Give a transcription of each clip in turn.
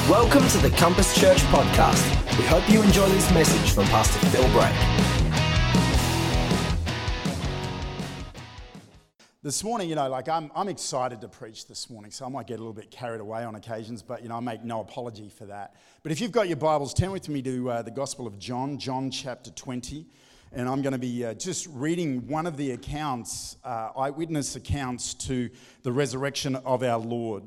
Welcome to the Compass Church podcast. We hope you enjoy this message from Pastor Phil Brake. This morning, I'm excited to preach this morning, so I might get a little bit carried away on occasions, but, I make no apology for that. But if you've got your Bibles, turn with me to the Gospel of John chapter 20, and I'm going to be just reading one of the accounts, eyewitness accounts to the resurrection of our Lord.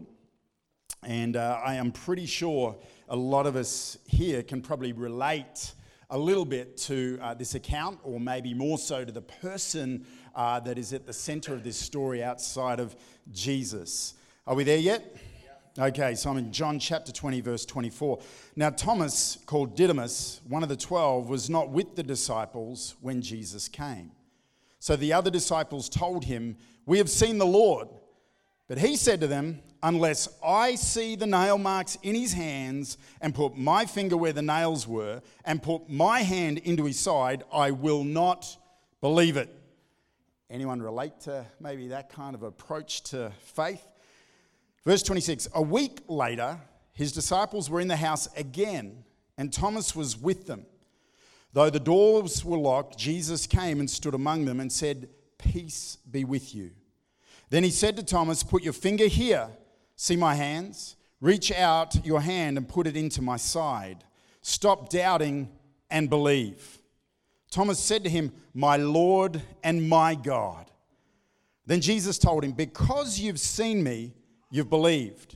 And I am pretty sure a lot of us here can probably relate a little bit to this account, or maybe more so to the person that is at the center of this story outside of Jesus. Are we there yet? Okay, so I'm in John chapter 20, verse 24. Now Thomas, called Didymus, one of the 12, was not with the disciples when Jesus came. So the other disciples told him, "We have seen the Lord." But he said to them, "Unless I see the nail marks in his hands and put my finger where the nails were and put my hand into his side, I will not believe it." Anyone relate to maybe that kind of approach to faith? Verse 26, a week later, his disciples were in the house again, and Thomas was with them. Though the doors were locked, Jesus came and stood among them and said, "Peace be with you." Then he said to Thomas, "Put your finger here. See my hands? Reach out your hand and put it into my side. Stop doubting and believe." Thomas said to him, "My Lord and my God." Then Jesus told him, "Because you've seen me, you've believed.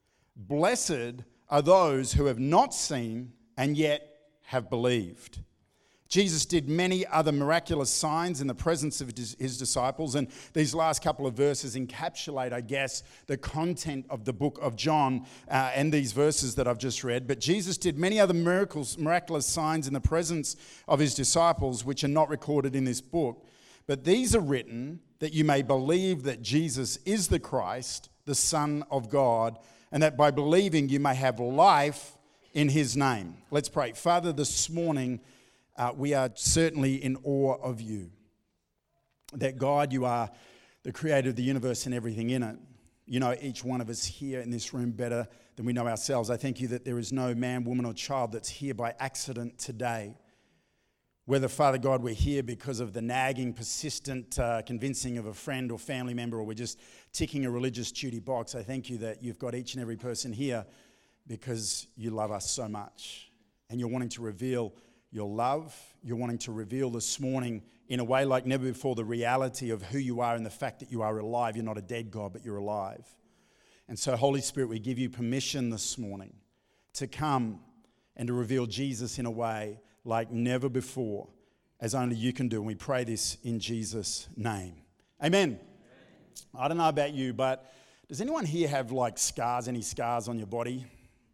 Blessed are those who have not seen and yet have believed." Jesus did many other miraculous signs in the presence of his disciples, and these last couple of verses encapsulate, I guess, the content of the book of John and these verses that I've just read. But Jesus did many other miraculous signs in the presence of his disciples, which are not recorded in this book. But these are written that you may believe that Jesus is the Christ, the Son of God, and that by believing you may have life in his name. Let's pray. Father, this morning, we are certainly in awe of you. That God, you are the creator of the universe and everything in it. You know each one of us here in this room better than we know ourselves. I thank you that there is no man, woman, or child that's here by accident today. Whether, Father God, we're here because of the nagging, persistent convincing of a friend or family member, or we're just ticking a religious duty box, I thank you that you've got each and every person here because you love us so much. And you're wanting to reveal your love. You're wanting to reveal this morning in a way like never before the reality of who you are and the fact that you are alive. You're not a dead God, but you're alive. And so, Holy Spirit, we give you permission this morning to come and to reveal Jesus in a way like never before, as only you can do. And we pray this in Jesus' name. Amen. I don't know about you, but does anyone here have scars, any scars on your body?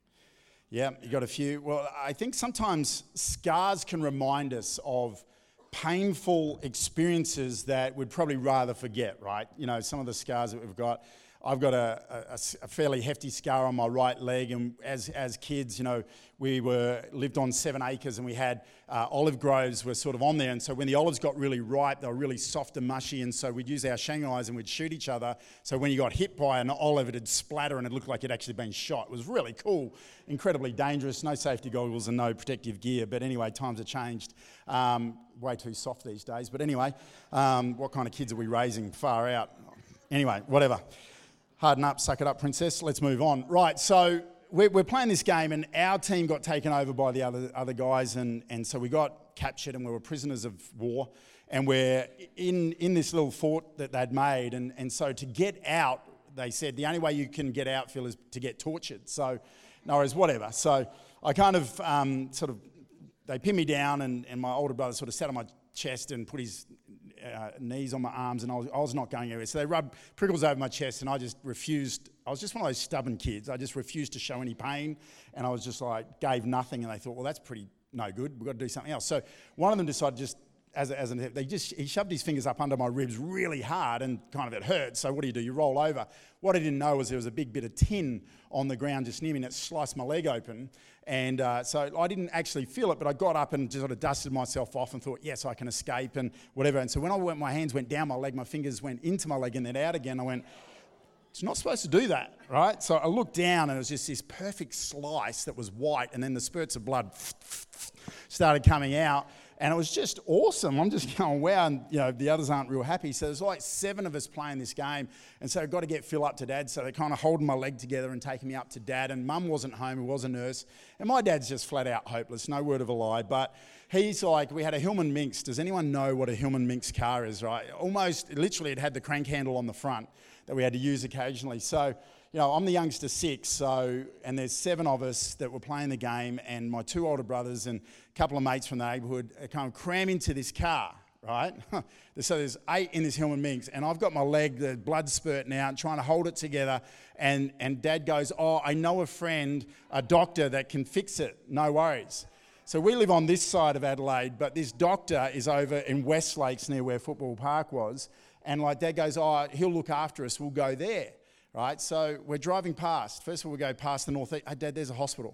Yeah, you got a few. Well, I think sometimes scars can remind us of painful experiences that we'd probably rather forget, right? You know, some of the scars that we've got. I've got a fairly hefty scar on my right leg, and as kids, we lived on 7 acres, and we had olive groves were sort of on there, and so when the olives got really ripe, they were really soft and mushy, and so we'd use our Shanghais and we'd shoot each other, so when you got hit by an olive, it'd splatter and it looked like it'd actually been shot. It was really cool, incredibly dangerous, no safety goggles and no protective gear, but anyway, times have changed. Way too soft these days, but anyway, what kind of kids are we raising? Far out. Anyway, whatever. Harden up, suck it up, princess. Let's move on. Right, so we're playing this game, and our team got taken over by the other guys, and so we got captured, and we were prisoners of war, and we're in this little fort that they'd made, and so to get out, they said the only way you can get out, Phil, is to get tortured. So, no worries, whatever. So I kind of they pinned me down, and my older brother sort of sat on my chest and put his knees on my arms, and I was not going anywhere. So they rubbed prickles over my chest, and I just refused. I was just one of those stubborn kids. I just refused to show any pain, and I was just gave nothing, and they thought, well, that's pretty no good. We've got to do something else. So one of them decided he shoved his fingers up under my ribs really hard, and kind of it hurt. So what do? You roll over. What I didn't know was there was a big bit of tin on the ground just near me, and it sliced my leg open. And so I didn't actually feel it, but I got up and just sort of dusted myself off and thought, yes, I can escape and whatever. And so when my hands went down my leg, my fingers went into my leg and then out again. I went, It's not supposed to do that, right? So I looked down and it was just this perfect slice that was white, and then the spurts of blood started coming out. And it was just awesome. I'm just going, wow, and the others aren't real happy. So there's like 7 of us playing this game, and so I've got to get Phil up to Dad. So they're kind of holding my leg together and taking me up to Dad. And Mum wasn't home, who was a nurse, and my dad's just flat out hopeless, no word of a lie. But he's like, we had a Hillman Minx. Does anyone know what a Hillman Minx car is, right? Almost, literally, it had the crank handle on the front that we had to use occasionally. So, I'm the youngster 6, and there's 7 of us that were playing the game, and my 2 older brothers and a couple of mates from the neighbourhood kind of cram into this car, right? So there's 8 in this Hillman Minx, and I've got my leg, the blood spurting out, trying to hold it together, and Dad goes, oh, I know a friend, a doctor that can fix it, no worries. So we live on this side of Adelaide, but this doctor is over in West Lakes near where Football Park was, and like Dad goes, oh, he'll look after us, we'll go there. Right, so we're driving past. First of all, we go past the North East. Hey, Dad, there's a hospital.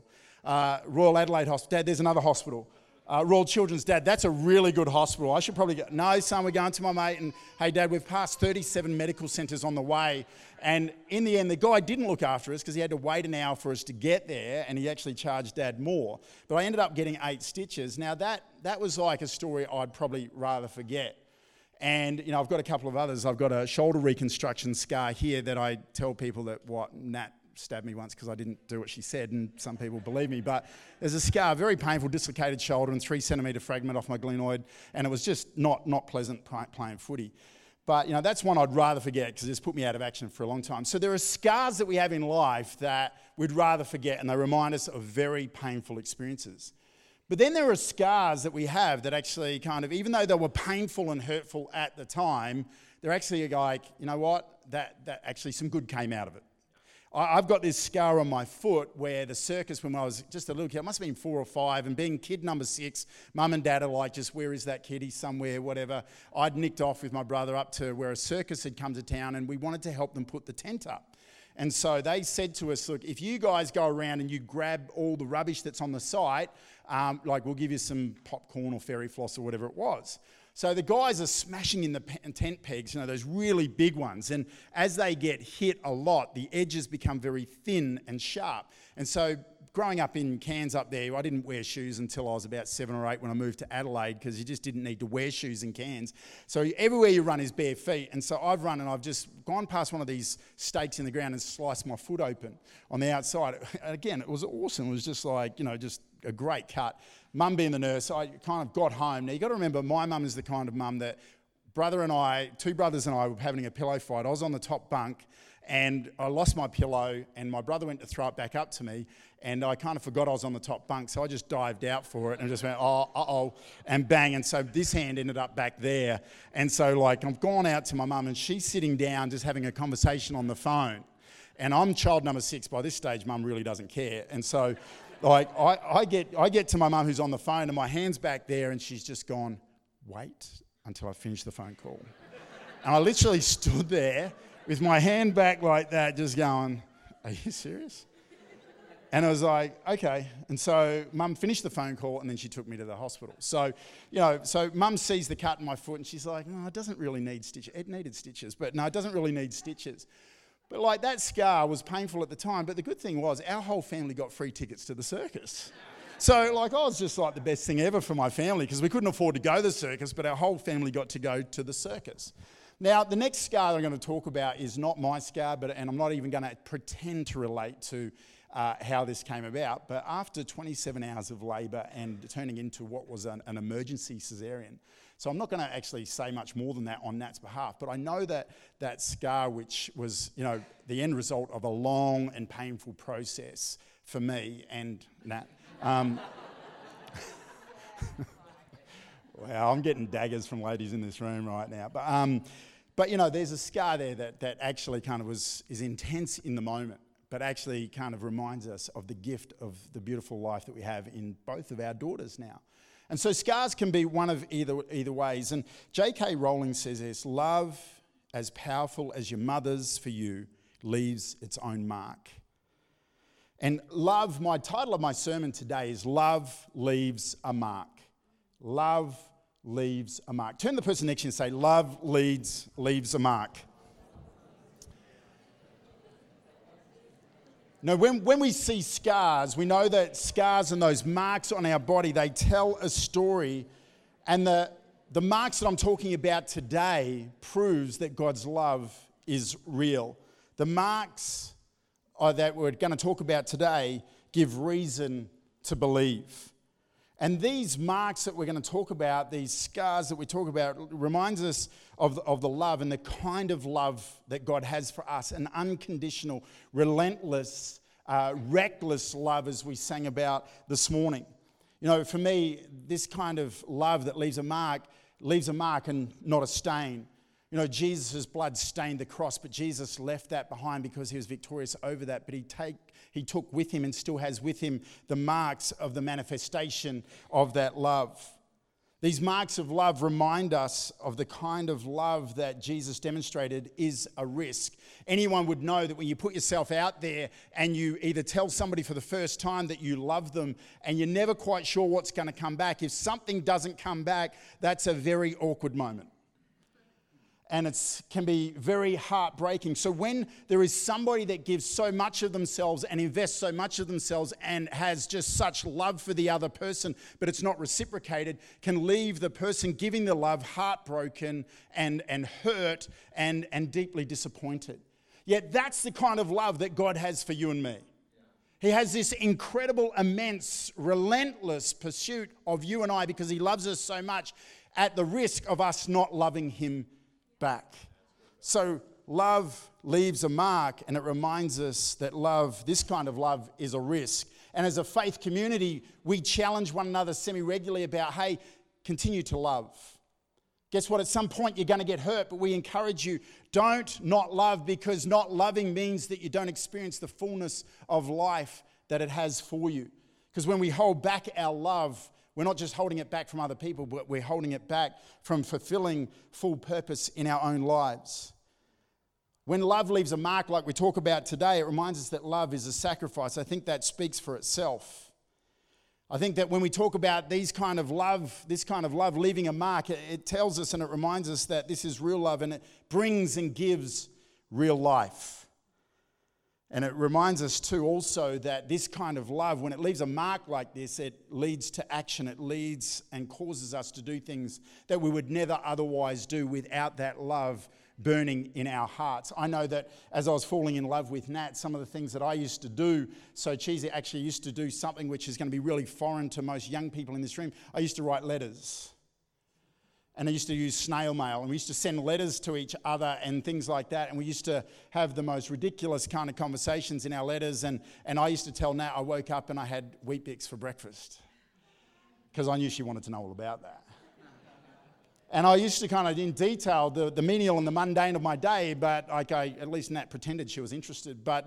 Royal Adelaide Hospital. Dad, there's another hospital. Royal Children's. Dad, that's a really good hospital. I should probably go. No, son, we're going to my mate. And hey, Dad, we've passed 37 medical centres on the way. And in the end, the guy didn't look after us because he had to wait an hour for us to get there, and he actually charged Dad more. But I ended up getting 8 stitches. Now, that was like a story I'd probably rather forget. And, I've got a couple of others. I've got a shoulder reconstruction scar here that I tell people that, Nat stabbed me once because I didn't do what she said, and some people believe me. But there's a scar, very painful, dislocated shoulder and 3 centimetre fragment off my glenoid, and it was just not pleasant playing footy. But, that's one I'd rather forget because it's put me out of action for a long time. So there are scars that we have in life that we'd rather forget, and they remind us of very painful experiences. But then there are scars that we have that actually kind of, even though they were painful and hurtful at the time, they're actually like, you know what, that actually some good came out of it. I've got this scar on my foot where the circus, when I was just a little kid, I must have been 4 or 5, and being kid number 6, Mum and Dad are like, just where is that kid? He's somewhere, whatever. I'd nicked off with my brother up to where a circus had come to town, and we wanted to help them put the tent up. And so they said to us, look, if you guys go around and you grab all the rubbish that's on the site, we'll give you some popcorn or fairy floss or whatever it was. So the guys are smashing in the tent pegs, those really big ones. And as they get hit a lot, the edges become very thin and sharp. And so growing up in Cairns up there, I didn't wear shoes until I was about 7 or 8 when I moved to Adelaide, because you just didn't need to wear shoes in Cairns. So everywhere you run is bare feet. And so I've run and I've just gone past one of these stakes in the ground and sliced my foot open on the outside. And again, it was awesome. It was just like, just a great cut. Mum being the nurse, I kind of got home. Now, you've got to remember, my mum is the kind of mum that 2 brothers and I were having a pillow fight. I was on the top bunk, and I lost my pillow, and my brother went to throw it back up to me, and I kind of forgot I was on the top bunk, so I just dived out for it and just went, and bang, and so this hand ended up back there. And so, I've gone out to my mum, and she's sitting down just having a conversation on the phone, and I'm child number 6. By this stage, Mum really doesn't care, and so, I get to my mum who's on the phone, and my hand's back there, and she's just gone, wait until I finish the phone call. And I literally stood there with my hand back like that, just going, are you serious? And I was like, okay. And so Mum finished the phone call, and then she took me to the hospital. So, so Mum sees the cut in my foot, and she's like, no, it doesn't really need stitches. It needed stitches, but no, it doesn't really need stitches. But that scar was painful at the time, but the good thing was our whole family got free tickets to the circus. So, I was just the best thing ever for my family, because we couldn't afford to go to the circus, but our whole family got to go to the circus. Now, the next scar that I'm going to talk about is not my scar, and I'm not even going to pretend to relate to how this came about. But after 27 hours of labour and turning into what was an emergency caesarean, so I'm not going to actually say much more than that on Nat's behalf, but I know that scar, which was, the end result of a long and painful process for me and Nat. Wow, I'm getting daggers from ladies in this room right now. But there's a scar there that actually kind of is intense in the moment, but actually kind of reminds us of the gift of the beautiful life that we have in both of our daughters now. And so scars can be one of either ways. And J.K. Rowling says this: love as powerful as your mother's for you leaves its own mark. And love, my title of my sermon today is Love Leaves a Mark. Love leaves a mark. Turn to the person next to you and say, love leaves a mark. Now, when we see scars, we know that scars and those marks on our body, they tell a story. And the marks that I'm talking about today proves that God's love is real. The marks that we're going to talk about today give reason to believe. And these marks that we're going to talk about, these scars that we talk about, reminds us of the love and the kind of love that God has for us, an unconditional, relentless, reckless love, as we sang about this morning. You know, for me, this kind of love that leaves a mark and not a stain. You know, Jesus' blood stained the cross, but Jesus left that behind because he was victorious over that. But he took with him and still has with him the marks of the manifestation of that love. These marks of love remind us of the kind of love that Jesus demonstrated is a risk. Anyone would know that when you put yourself out there and you either tell somebody for the first time that you love them and you're never quite sure what's going to come back, if something doesn't come back, that's a very awkward moment. And it can be very heartbreaking. So when there is somebody that gives so much of themselves and invests so much of themselves and has just such love for the other person, but it's not reciprocated, can leave the person giving the love heartbroken and hurt and deeply disappointed. Yet that's the kind of love that God has for you and me. He has this incredible, immense, relentless pursuit of you and I because he loves us so much at the risk of us not loving him back. So love leaves a mark, and it reminds us that love, this kind of love, is a risk. And as a faith community, we challenge one another semi-regularly about, hey, continue to love. Guess what? At some point you're going to get hurt, but we encourage you, don't not love, because not loving means that you don't experience the fullness of life that it has for you. Because when we hold back our love, we're not just holding it back from other people, but we're holding it back from fulfilling full purpose in our own lives. When love leaves a mark like we talk about today, it reminds us that love is a sacrifice. I think that speaks for itself. I think that when we talk about this kind of love leaving a mark, it tells us and it reminds us that this is real love and it brings and gives real life. And it reminds us too also that this kind of love, when it leaves a mark like this, it leads to action. It leads and causes us to do things that we would never otherwise do without that love burning in our hearts. I know that as I was falling in love with Nat, some of the things that I used to do, so Cheesy actually used to do something which is going to be really foreign to most young people in this room. I used to write letters. And I used to use snail mail, and we used to send letters to each other and things like that, and we used to have the most ridiculous kind of conversations in our letters, and I used to tell Nat I woke up and I had Weet-Bix for breakfast because I knew she wanted to know all about that. And I used to kind of in detail the menial and the mundane of my day, but at least Nat pretended she was interested. But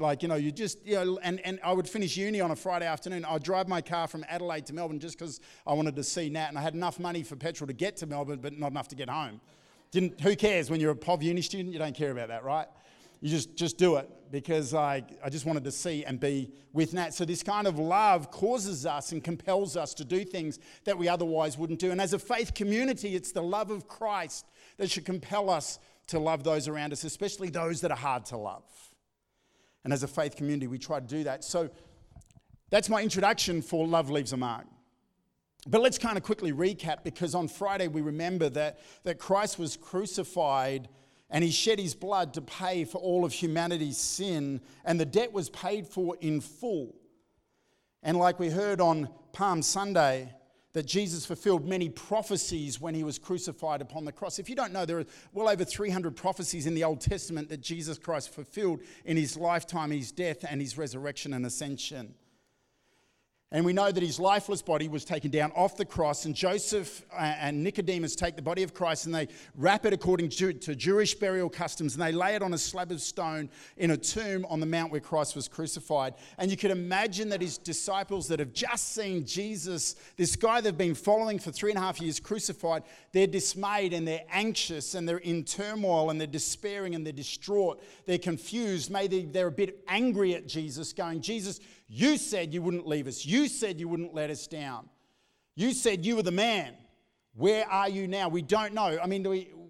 and I would finish uni on a Friday afternoon. I'd drive my car from Adelaide to Melbourne just because I wanted to see Nat, and I had enough money for petrol to get to Melbourne, but not enough to get home. Who cares? When you're a POV uni student, you don't care about that, right? You just do it because I just wanted to see and be with Nat. So this kind of love causes us and compels us to do things that we otherwise wouldn't do. And as a faith community, it's the love of Christ that should compel us to love those around us, especially those that are hard to love. And as a faith community, we try to do that. So that's my introduction for Love Leaves a Mark. But let's kind of quickly recap, because on Friday we remember that Christ was crucified and he shed his blood to pay for all of humanity's sin, and the debt was paid for in full. And like we heard on Palm Sunday, that Jesus fulfilled many prophecies when he was crucified upon the cross. If you don't know, there are well over 300 prophecies in the Old Testament that Jesus Christ fulfilled in his lifetime, his death, and his resurrection and ascension. And we know that his lifeless body was taken down off the cross, and Joseph and Nicodemus take the body of Christ and they wrap it according to Jewish burial customs, and they lay it on a slab of stone in a tomb on the mount where Christ was crucified. And you could imagine that his disciples that have just seen Jesus, this guy they've been following for 3.5 years, crucified, they're dismayed and they're anxious and they're in turmoil and they're despairing and they're distraught. They're confused. Maybe they're a bit angry at Jesus, going, Jesus, you said you wouldn't leave us. You said you wouldn't let us down. You said you were the man. Where are you now? We don't know. I mean,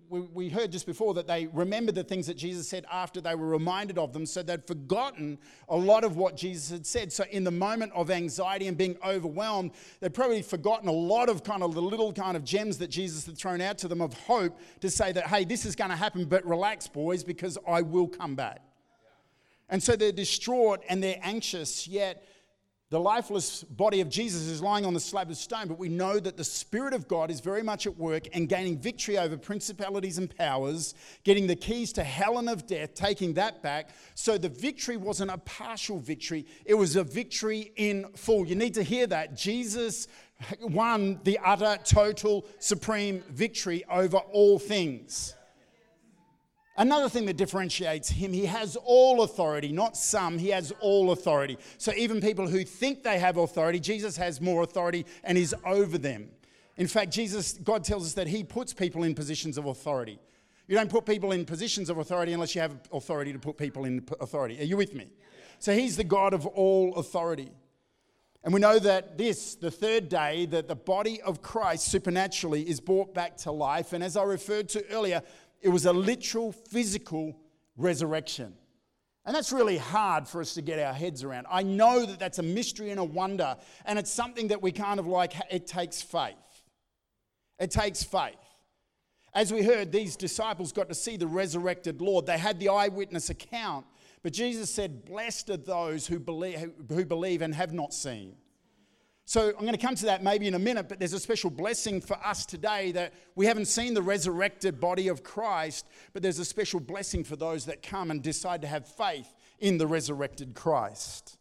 we heard just before that they remembered the things that Jesus said after they were reminded of them, so they'd forgotten a lot of what Jesus had said. So in the moment of anxiety and being overwhelmed, they'd probably forgotten a lot of kind of the little kind of gems that Jesus had thrown out to them of hope to say that, hey, this is going to happen, but relax, boys, because I will come back. And so they're distraught and they're anxious, yet the lifeless body of Jesus is lying on the slab of stone, but we know that the Spirit of God is very much at work and gaining victory over principalities and powers, getting the keys to hell and of death, taking that back. So the victory wasn't a partial victory, it was a victory in full. You need to hear that. Jesus won the utter, total, supreme victory over all things. Another thing that differentiates him, he has all authority, not some, he has all authority. So even people who think they have authority, Jesus has more authority and is over them. In fact, God tells us that he puts people in positions of authority. You don't put people in positions of authority unless you have authority to put people in authority. Are you with me? So he's the God of all authority. And we know that the third day, that the body of Christ supernaturally is brought back to life. And as I referred to earlier, it was a literal, physical resurrection. And that's really hard for us to get our heads around. I know that that's a mystery and a wonder, and it's something that we kind of like, it takes faith. It takes faith. As we heard, these disciples got to see the resurrected Lord. They had the eyewitness account, but Jesus said, blessed are those who believe and have not seen. So I'm going to come to that maybe in a minute, but there's a special blessing for us today that we haven't seen the resurrected body of Christ, but there's a special blessing for those that come and decide to have faith in the resurrected Christ.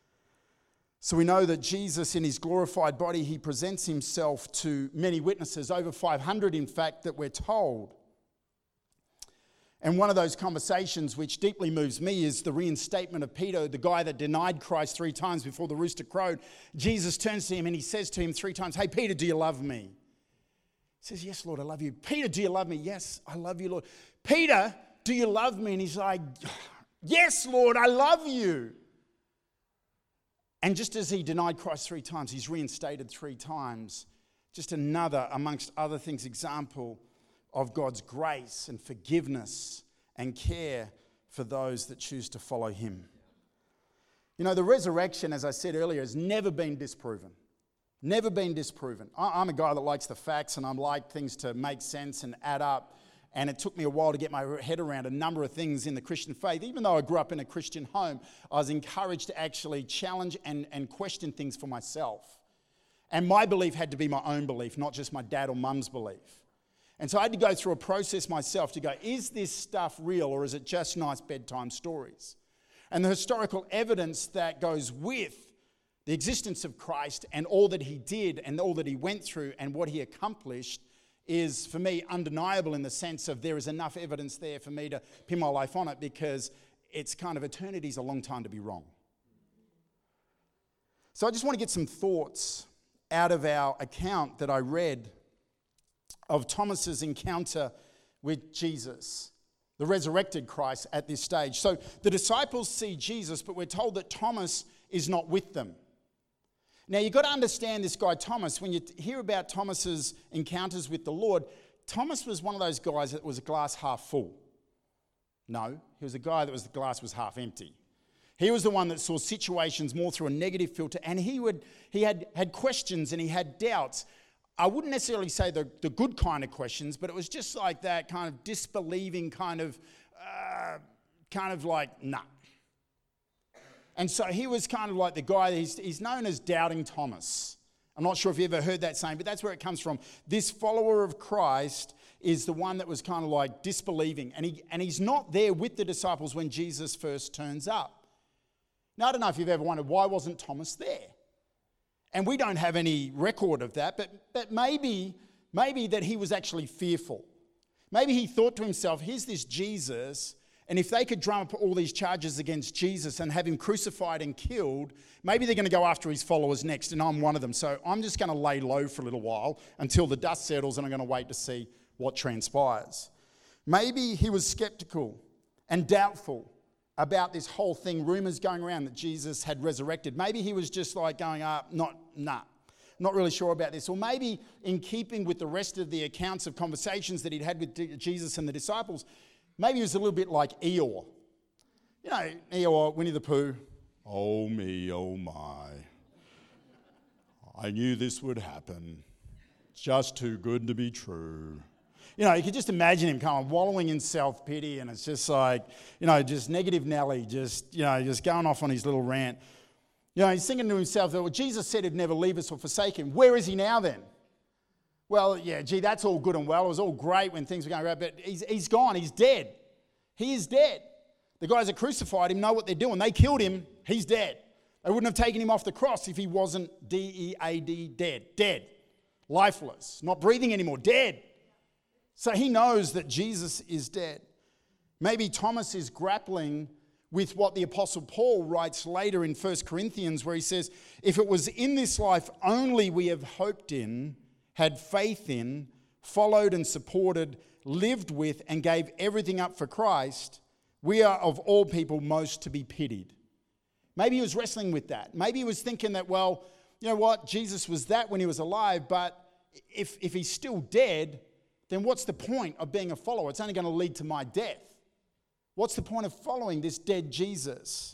So we know that Jesus, in his glorified body, he presents himself to many witnesses, over 500 in fact, that we're told. And one of those conversations which deeply moves me is the reinstatement of Peter, the guy that denied Christ 3 times before the rooster crowed. Jesus turns to him and he says to him 3 times, hey, Peter, do you love me? He says, yes, Lord, I love you. Peter, do you love me? Yes, I love you, Lord. Peter, do you love me? And he's like, yes, Lord, I love you. And just as he denied Christ 3 times, he's reinstated 3 times. Just another, amongst other things, example of God's grace and forgiveness and care for those that choose to follow him. You know, the resurrection, as I said earlier, has never been disproven. Never been disproven. I'm a guy that likes the facts and I like things to make sense and add up. And it took me a while to get my head around a number of things in the Christian faith. Even though I grew up in a Christian home, I was encouraged to actually challenge and question things for myself. And my belief had to be my own belief, not just my dad or mum's belief. And so I had to go through a process myself to go, is this stuff real or is it just nice bedtime stories? And the historical evidence that goes with the existence of Christ and all that he did and all that he went through and what he accomplished is, for me, undeniable in the sense of there is enough evidence there for me to pin my life on it, because it's kind of, eternity's a long time to be wrong. So I just want to get some thoughts out of our account that I read of Thomas's encounter with Jesus, the resurrected Christ at this stage. So the disciples see Jesus, but we're told that Thomas is not with them. Now you've got to understand this guy Thomas. When you hear about Thomas's encounters with the Lord, Thomas was one of those guys that was a glass half full. No, he was a guy that the glass was half empty. He was the one that saw situations more through a negative filter, and he had questions and he had doubts. I wouldn't necessarily say the good kind of questions, but it was just like that kind of disbelieving kind of like, nah. And so he was kind of like the guy, he's known as Doubting Thomas. I'm not sure if you ever heard that saying, but that's where it comes from. This follower of Christ is the one that was kind of like disbelieving. And he's not there with the disciples when Jesus first turns up. Now, I don't know if you've ever wondered, why wasn't Thomas there? And we don't have any record of that, but maybe that he was actually fearful. Maybe he thought to himself, here's this Jesus, and if they could drum up all these charges against Jesus and have him crucified and killed, maybe they're going to go after his followers next, and I'm one of them. So I'm just going to lay low for a little while until the dust settles, and I'm going to wait to see what transpires. Maybe he was skeptical and doubtful about this whole thing, rumors going around that Jesus had resurrected. Maybe he was just like going, nah. not really sure about this. Or maybe in keeping with the rest of the accounts of conversations that he'd had with Jesus and the disciples, maybe he was a little bit like Eeyore. You know, Eeyore, Winnie the Pooh. Oh me, oh my. I knew this would happen. It's just too good to be true. You know, you could just imagine him kind of wallowing in self-pity, and it's just like, you know, just negative Nelly, just going off on his little rant. You know, he's thinking to himself, well, Jesus said he'd never leave us or forsake him. Where is he now then? Well, yeah, gee, that's all good and well. It was all great when things were going right, but he's gone. He's dead. He is dead. The guys that crucified him know what they're doing. They killed him. He's dead. They wouldn't have taken him off the cross if he wasn't D-E-A-D, dead. Dead. Lifeless. Not breathing anymore. Dead. So he knows that Jesus is dead. Maybe Thomas is grappling with what the Apostle Paul writes later in 1 Corinthians, where he says, if it was in this life only we have hoped in, had faith in, followed and supported, lived with, and gave everything up for Christ, we are of all people most to be pitied. Maybe he was wrestling with that. Maybe he was thinking that, well, you know what, Jesus was that when he was alive, but if he's still dead, then what's the point of being a follower? It's only going to lead to my death. What's the point of following this dead Jesus?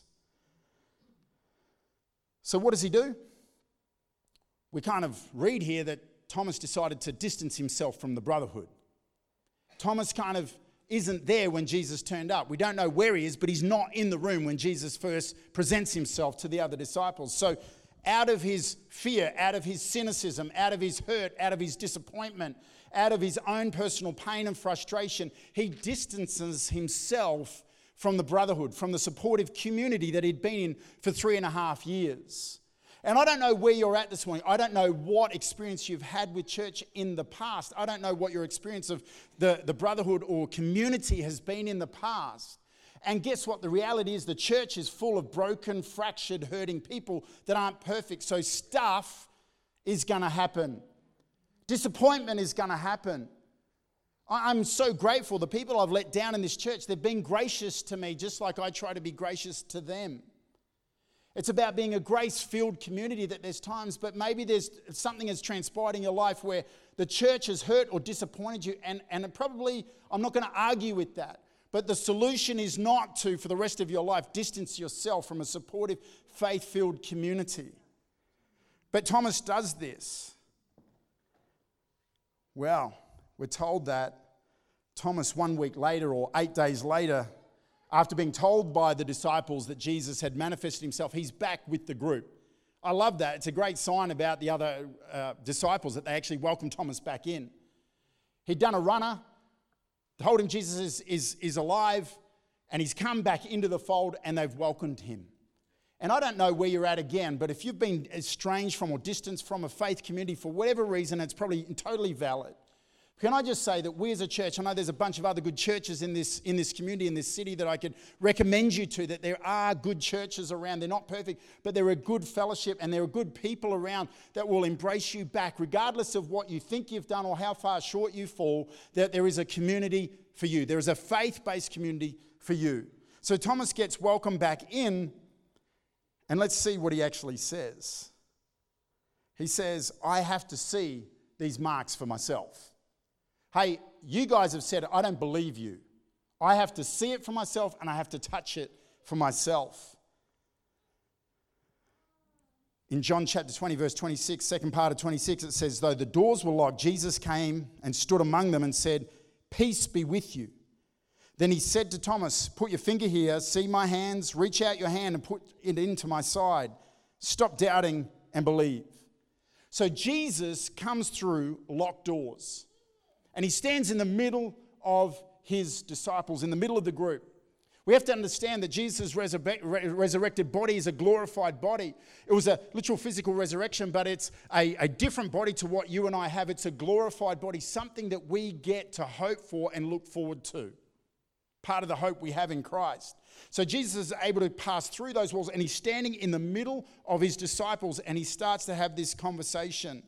So what does he do? We kind of read here that Thomas decided to distance himself from the brotherhood. Thomas kind of isn't there when Jesus turned up. We don't know where he is, but he's not in the room when Jesus first presents himself to the other disciples. So out of his fear, out of his cynicism, out of his hurt, out of his disappointment, out of his own personal pain and frustration, he distances himself from the brotherhood, from the supportive community that he'd been in for 3.5 years. And I don't know where you're at this morning. I don't know what experience you've had with church in the past. I don't know what your experience of the brotherhood or community has been in the past. And guess what? The reality is the church is full of broken, fractured, hurting people that aren't perfect. So stuff is going to happen. Disappointment is going to happen. I'm so grateful. The people I've let down in this church, they've been gracious to me just like I try to be gracious to them. It's about being a grace-filled community that there's times, but maybe there's something has transpired in your life where the church has hurt or disappointed you, and probably, I'm not going to argue with that, but the solution is not to, for the rest of your life, distance yourself from a supportive, faith-filled community. But Thomas does this. Well, we're told that Thomas 1 week later or 8 days later, after being told by the disciples that Jesus had manifested himself, he's back with the group. I love that. It's a great sign about the other disciples that they actually welcomed Thomas back in. He'd done a runner, told him Jesus is alive, and he's come back into the fold and they've welcomed him. And I don't know where you're at again, but if you've been estranged from or distanced from a faith community for whatever reason, it's probably totally valid. Can I just say that we as a church, I know there's a bunch of other good churches in this community, in this city that I could recommend you to, that there are good churches around. They're not perfect, but they're a good fellowship and there are good people around that will embrace you back, regardless of what you think you've done or how far short you fall, that there is a community for you. There is a faith-based community for you. So Thomas gets welcomed back in, and let's see what he actually says. He says, I have to see these marks for myself. Hey, you guys have said, I don't believe you. I have to see it for myself and I have to touch it for myself. In John chapter 20, verse 26, second part of 26, it says, though the doors were locked, Jesus came and stood among them and said, peace be with you. Then he said to Thomas, put your finger here, see my hands, reach out your hand and put it into my side. Stop doubting and believe. So Jesus comes through locked doors. And he stands in the middle of his disciples, in the middle of the group. We have to understand that Jesus' resurrected body is a glorified body. It was a literal physical resurrection, but it's a different body to what you and I have. It's a glorified body, something that we get to hope for and look forward to. Part of the hope we have in Christ. So Jesus is able to pass through those walls, and he's standing in the middle of his disciples, and he starts to have this conversation.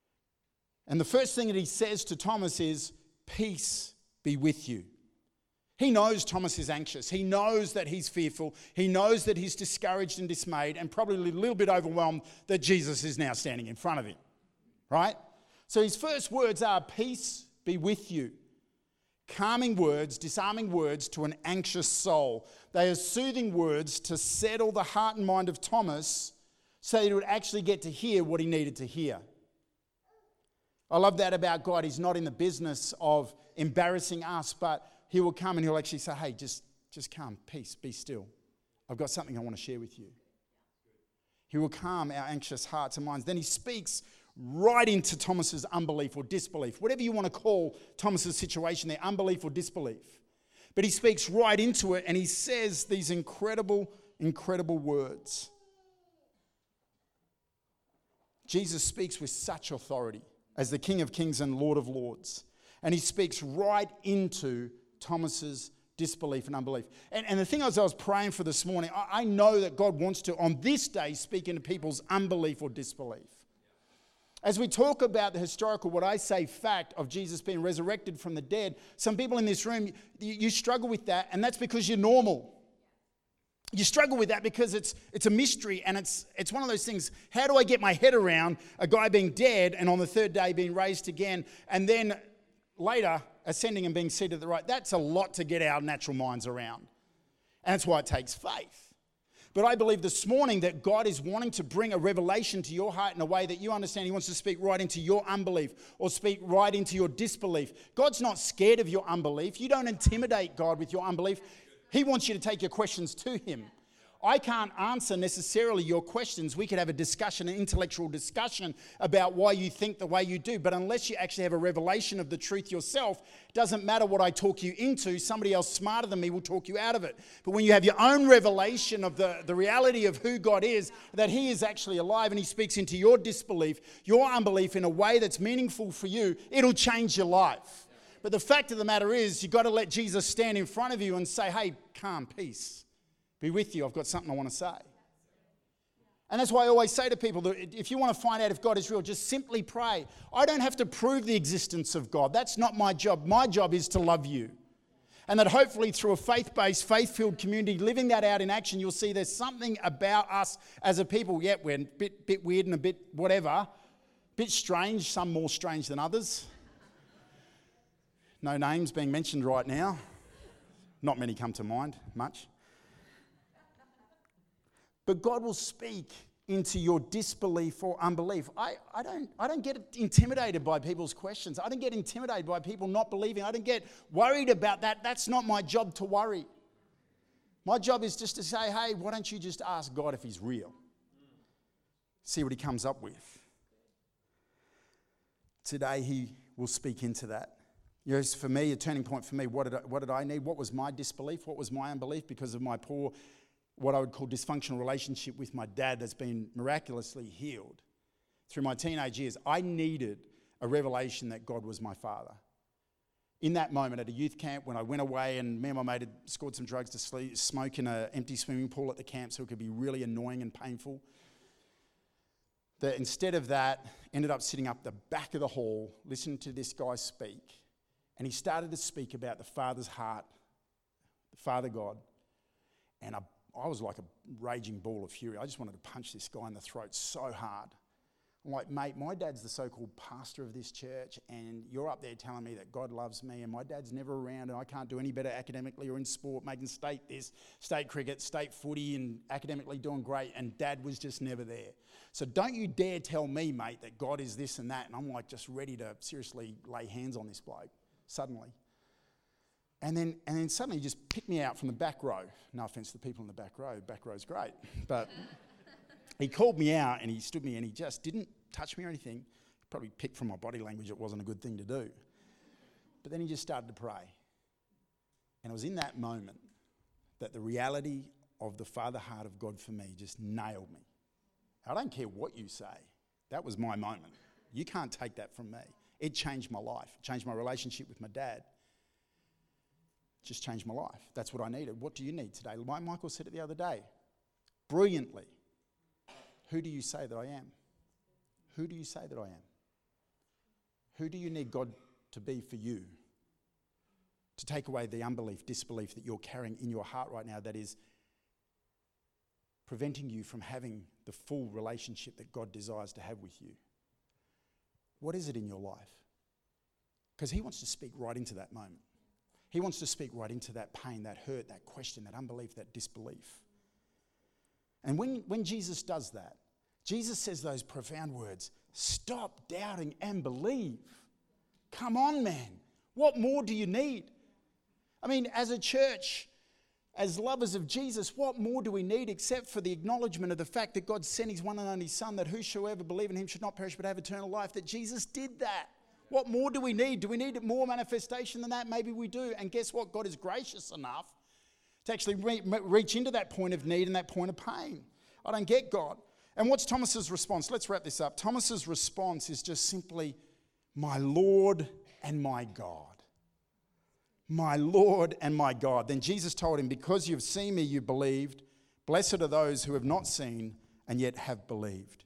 And the first thing that he says to Thomas is, peace be with you. He knows Thomas is anxious. He knows that he's fearful. He knows that he's discouraged and dismayed and probably a little bit overwhelmed that Jesus is now standing in front of him, right? So his first words are, peace be with you. Calming words, disarming words to an anxious soul. They are soothing words to settle the heart and mind of Thomas so that he would actually get to hear what he needed to hear. I love that about God. He's not in the business of embarrassing us, but he will come and he'll actually say, hey, just calm, peace, be still. I've got something I want to share with you. He will calm our anxious hearts and minds. Then he speaks right into Thomas's unbelief or disbelief, whatever you want to call Thomas's situation there, unbelief or disbelief. But he speaks right into it and he says these incredible, incredible words. Jesus speaks with such authority as the King of Kings and Lord of Lords. And he speaks right into Thomas's disbelief and unbelief. And the thing as I was praying for this morning, I know that God wants to, on this day, speak into people's unbelief or disbelief. As we talk about the historical, what I say, fact of Jesus being resurrected from the dead, some people in this room, you struggle with that, and that's because you're normal. You struggle with that because it's a mystery, and it's one of those things, how do I get my head around a guy being dead and on the third day being raised again, and then later ascending and being seated at the right? That's a lot to get our natural minds around, and that's why it takes faith. But I believe this morning that God is wanting to bring a revelation to your heart in a way that you understand. He wants to speak right into your unbelief or speak right into your disbelief. God's not scared of your unbelief. You don't intimidate God with your unbelief. He wants you to take your questions to him. I can't answer necessarily your questions. We could have a discussion, an intellectual discussion about why you think the way you do. But unless you actually have a revelation of the truth yourself, it doesn't matter what I talk you into. Somebody else smarter than me will talk you out of it. But when you have your own revelation of the reality of who God is, that he is actually alive and he speaks into your disbelief, your unbelief in a way that's meaningful for you, it'll change your life. But the fact of the matter is, you've got to let Jesus stand in front of you and say, hey, calm, peace. Be with you. I've got something I want to say. And that's why I always say to people that if you want to find out if God is real, just simply pray. I don't have to prove the existence of God. That's not my job. My job is to love you. And that hopefully through a faith-based, faith-filled community, living that out in action, you'll see there's something about us as a people. Yeah, we're a bit weird and a bit whatever, a bit strange, some more strange than others. No names being mentioned right now. Not many come to mind, much. But God will speak into your disbelief or unbelief. I don't get intimidated by people's questions. I don't get intimidated by people not believing. I don't get worried about that. That's not my job to worry. My job is just to say, hey, why don't you just ask God if he's real? See what he comes up with. Today he will speak into that. You know, for me, a turning point for me, what did I need? What was my disbelief? What was my unbelief because of my poor, what I would call dysfunctional relationship with my dad that's been miraculously healed through my teenage years? I needed a revelation that God was my father. In that moment at a youth camp when I went away and me and my mate had scored some drugs to smoke in an empty swimming pool at the camp so it could be really annoying and painful, that instead of that, ended up sitting up the back of the hall, listening to this guy speak, and he started to speak about the Father's heart, the Father God, and I was like a raging ball of fury. I just wanted to punch this guy in the throat so hard. I'm like, mate, my dad's the so-called pastor of this church, and you're up there telling me that God loves me, and my dad's never around, and I can't do any better academically or in sport, making state cricket, state footy, and academically doing great, and dad was just never there. So don't you dare tell me, mate, that God is this and that. And I'm like just ready to seriously lay hands on this bloke, suddenly. And then suddenly he just picked me out from the back row. No offence to the people in the back row. Back row's great. But he called me out and he stood me and he just didn't touch me or anything. He probably picked from my body language it wasn't a good thing to do. But then he just started to pray. And it was in that moment that the reality of the Father heart of God for me just nailed me. I don't care what you say. That was my moment. You can't take that from me. It changed my life. It changed my relationship with my dad. Just changed my life. That's what I needed. What do you need today? Michael said it the other day, brilliantly. Who do you say that I am? Who do you say that I am? Who do you need God to be for you? to take away the unbelief, disbelief that you're carrying in your heart right now that is preventing you from having the full relationship that God desires to have with you. What is it in your life? Because he wants to speak right into that moment. He wants to speak right into that pain, that hurt, that question, that unbelief, that disbelief. And when Jesus does that, Jesus says those profound words, stop doubting and believe. Come on, man. What more do you need? I mean, as a church, as lovers of Jesus, what more do we need except for the acknowledgement of the fact that God sent his one and only Son, that whosoever believe in him should not perish but have eternal life, that Jesus did that. What more do we need? Do we need more manifestation than that? Maybe we do. And guess what? God is gracious enough to actually reach into that point of need and that point of pain. I don't get God. And what's Thomas's response? Let's wrap this up. Thomas's response is just simply, my Lord and my God. My Lord and my God. Then Jesus told him, because you've seen me, you believed. Blessed are those who have not seen and yet have believed.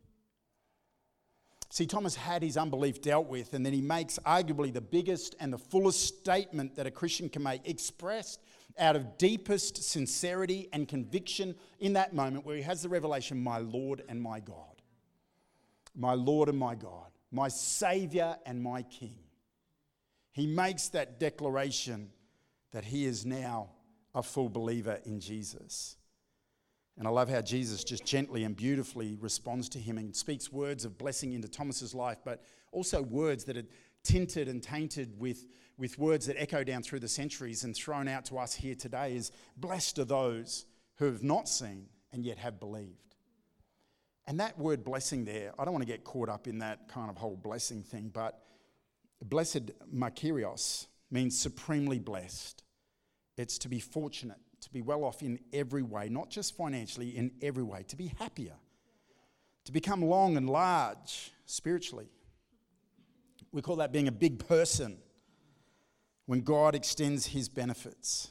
See, Thomas had his unbelief dealt with, and then he makes arguably the biggest and the fullest statement that a Christian can make, expressed out of deepest sincerity and conviction in that moment where he has the revelation, my Lord and my God. My Lord and my God. My Saviour and my King. He makes that declaration that he is now a full believer in Jesus. And I love how Jesus just gently and beautifully responds to him and speaks words of blessing into Thomas's life, but also words that are tinted and tainted with words that echo down through the centuries and thrown out to us here today is, blessed are those who have not seen and yet have believed. And that word blessing there, I don't want to get caught up in that kind of whole blessing thing, but blessed makarios means supremely blessed. It's to be fortunate, to be well off in every way, not just financially, in every way, to be happier, to become long and large spiritually. We call that being a big person when God extends his benefits.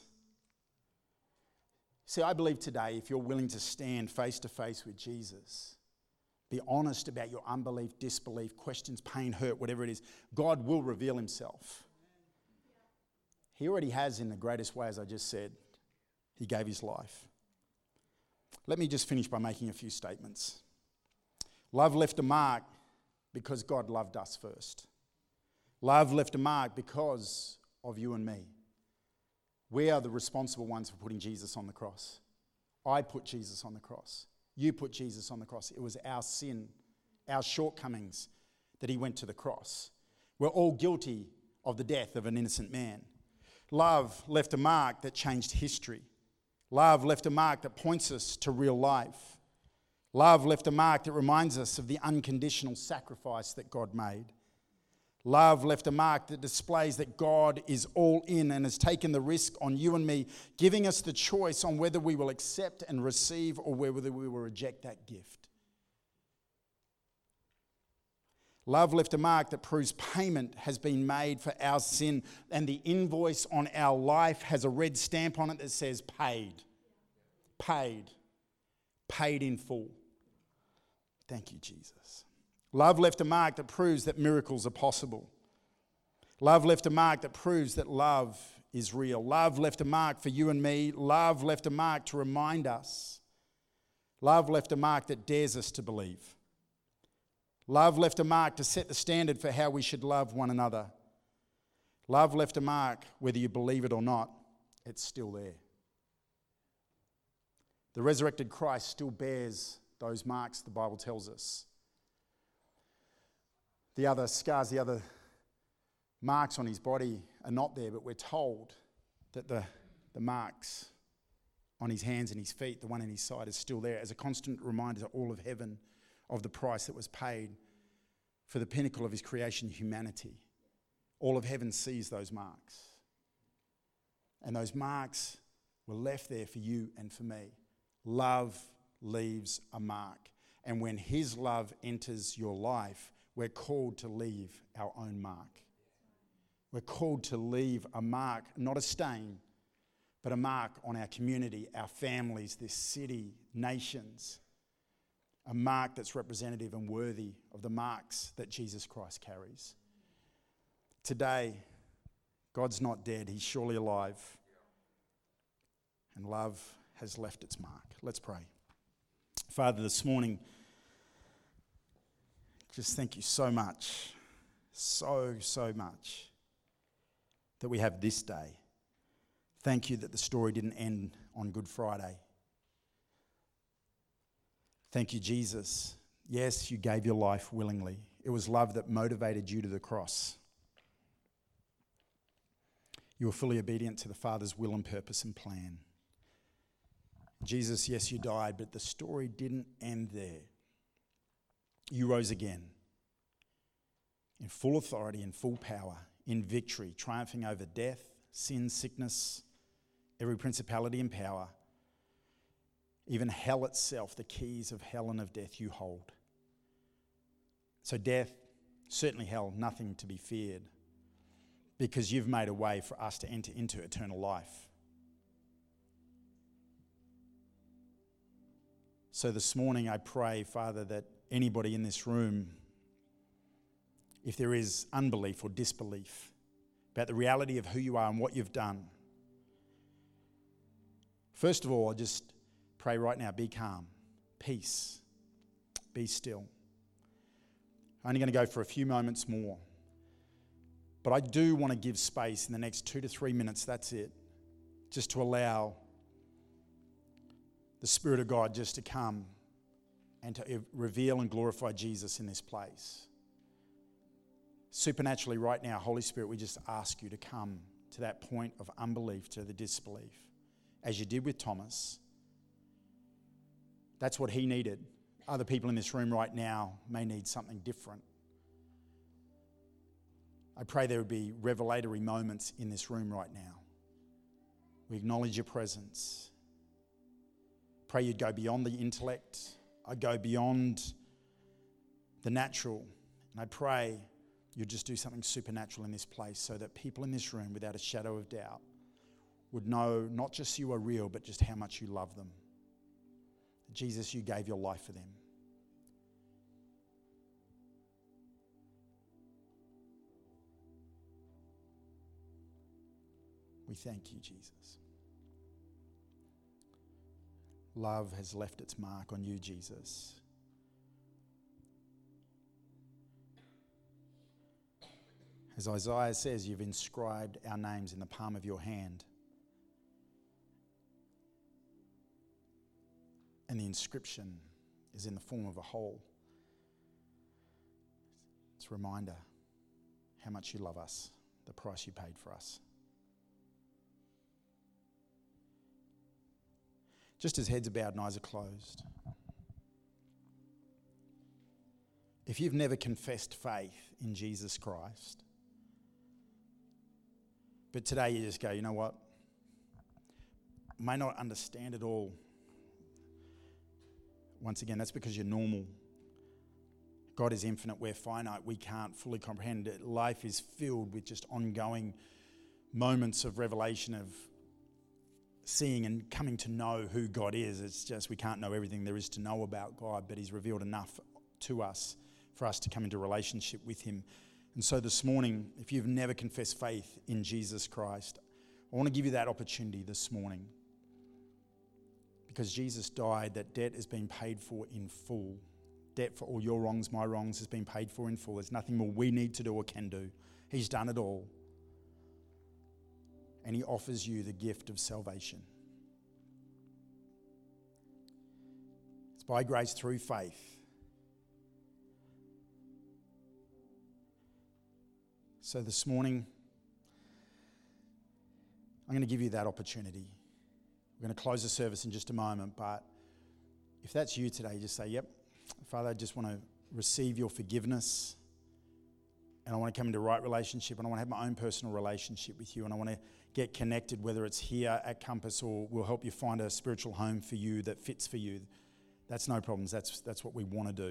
See, I believe today, if you're willing to stand face to face with Jesus, be honest about your unbelief, disbelief, questions, pain, hurt, whatever it is, God will reveal himself. He already has in the greatest way, as I just said. He gave his life. Let me just finish by making a few statements. Love left a mark because God loved us first. Love left a mark because of you and me. We are the responsible ones for putting Jesus on the cross. I put Jesus on the cross. You put Jesus on the cross. It was our sin, our shortcomings that he went to the cross. We're all guilty of the death of an innocent man. Love left a mark that changed history. Love left a mark that points us to real life. Love left a mark that reminds us of the unconditional sacrifice that God made. Love left a mark that displays that God is all in and has taken the risk on you and me, giving us the choice on whether we will accept and receive or whether we will reject that gift. Love left a mark that proves payment has been made for our sin, and the invoice on our life has a red stamp on it that says paid. Paid. Paid in full. Thank you, Jesus. Love left a mark that proves that miracles are possible. Love left a mark that proves that love is real. Love left a mark for you and me. Love left a mark to remind us. Love left a mark that dares us to believe. Love left a mark to set the standard for how we should love one another. Love left a mark, whether you believe it or not, it's still there. The resurrected Christ still bears those marks, the Bible tells us. The other scars, the other marks on his body are not there, but we're told that the marks on his hands and his feet, the one in his side, is still there as a constant reminder to all of heaven of the price that was paid for the pinnacle of his creation, humanity. All of heaven sees those marks. And those marks were left there for you and for me. Love leaves a mark. And when his love enters your life, we're called to leave our own mark. We're called to leave a mark, not a stain, but a mark on our community, our families, this city, nations. A mark that's representative and worthy of the marks that Jesus Christ carries. Today, God's not dead. He's surely alive. And love has left its mark. Let's pray. Father, this morning, just thank you so much, so much that we have this day. Thank you that the story didn't end on Good Friday. Thank you, Jesus. Yes, you gave your life willingly. It was love that motivated you to the cross. You were fully obedient to the Father's will and purpose and plan. Jesus, yes, you died, but the story didn't end there. You rose again in full authority, in full power, in victory, triumphing over death, sin, sickness, every principality and power, even hell itself. The keys of hell and of death you hold. So death, certainly hell, nothing to be feared, because you've made a way for us to enter into eternal life. So this morning I pray, Father, that anybody in this room, if there is unbelief or disbelief about the reality of who you are and what you've done, first of all, I just pray right now, be calm, peace, be still. I'm only going to go for a few moments more. But I do want to give space in the next 2 to 3 minutes, that's it, just to allow the Spirit of God just to come and to reveal and glorify Jesus in this place. Supernaturally right now, Holy Spirit, we just ask you to come to that point of unbelief, to the disbelief, as you did with Thomas. That's what he needed. Other people in this room right now may need something different. I pray there would be revelatory moments in this room right now. We acknowledge your presence. Pray you'd go beyond the intellect. I'd go beyond the natural. And I pray you'd just do something supernatural in this place so that people in this room, without a shadow of doubt, would know not just you are real, but just how much you love them. Jesus, you gave your life for them. We thank you, Jesus. Love has left its mark on you, Jesus. As Isaiah says, you've inscribed our names in the palm of your hand. And the inscription is in the form of a hole. It's a reminder how much you love us, the price you paid for us. Just as heads are bowed and eyes are closed. If you've never confessed faith in Jesus Christ, but today you just go, you know what? I may not understand it all. Once again, that's because you're normal. God is infinite, we're finite, we can't fully comprehend it. Life is filled with just ongoing moments of revelation, of seeing and coming to know who God is. It's just we can't know everything there is to know about God, but he's revealed enough to us for us to come into relationship with him. And so this morning, if you've never confessed faith in Jesus Christ, I want to give you that opportunity this morning. Because Jesus died, that debt has been paid for in full. Debt for all your wrongs, my wrongs, has been paid for in full. There's nothing more we need to do or can do. He's done it all. And he offers you the gift of salvation. It's by grace through faith. So this morning, I'm going to give you that opportunity. We're going to close the service in just a moment, but if that's you today, just say, yep, Father, I just want to receive your forgiveness, and I want to come into right relationship, and I want to have my own personal relationship with you, and I want to get connected, whether it's here at Compass or we'll help you find a spiritual home for you that fits for you. That's no problems. That's what we want to do.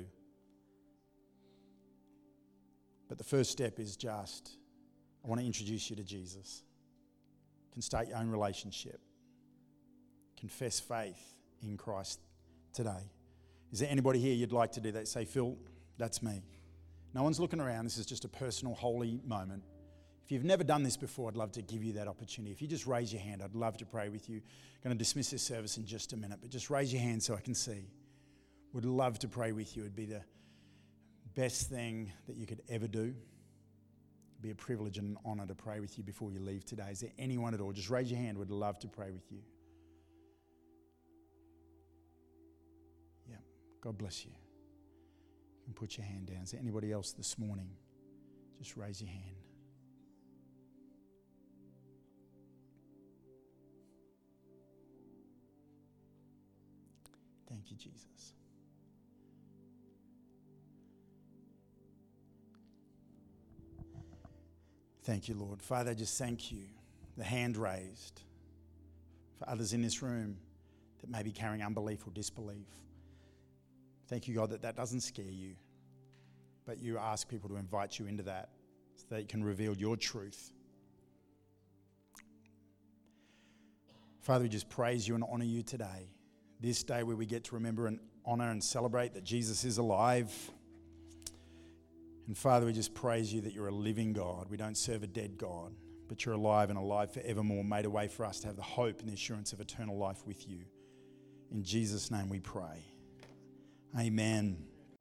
But the first step is just, I want to introduce you to Jesus. You can start your own relationship. Confess faith in Christ today. Is there anybody here you'd like to do that? Say, Phil, that's me. No one's looking around. This is just a personal, holy moment. If you've never done this before, I'd love to give you that opportunity. If you just raise your hand, I'd love to pray with you. I'm going to dismiss this service in just a minute, but just raise your hand so I can see. Would love to pray with you. It'd be the best thing that you could ever do. It'd be a privilege and an honour to pray with you before you leave today. Is there anyone at all? Just raise your hand. Would love to pray with you. Yeah, God bless you. You can put your hand down. Is there anybody else this morning? Just raise your hand. Thank you, Jesus. Thank you, Lord. Father, I just thank you. The hand raised for others in this room that may be carrying unbelief or disbelief. Thank you, God, that doesn't scare you, but you ask people to invite you into that so that you can reveal your truth. Father, we just praise you and honour you today. This day where we get to remember and honour and celebrate that Jesus is alive. And Father, we just praise you that you're a living God. We don't serve a dead God, but you're alive and alive forevermore, made a way for us to have the hope and the assurance of eternal life with you. In Jesus' name we pray. Amen.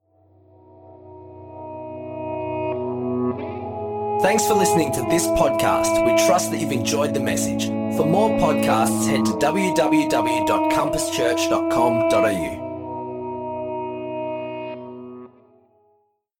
Thanks for listening to this podcast. We trust that you've enjoyed the message. For more podcasts, head to www.compasschurch.com.au.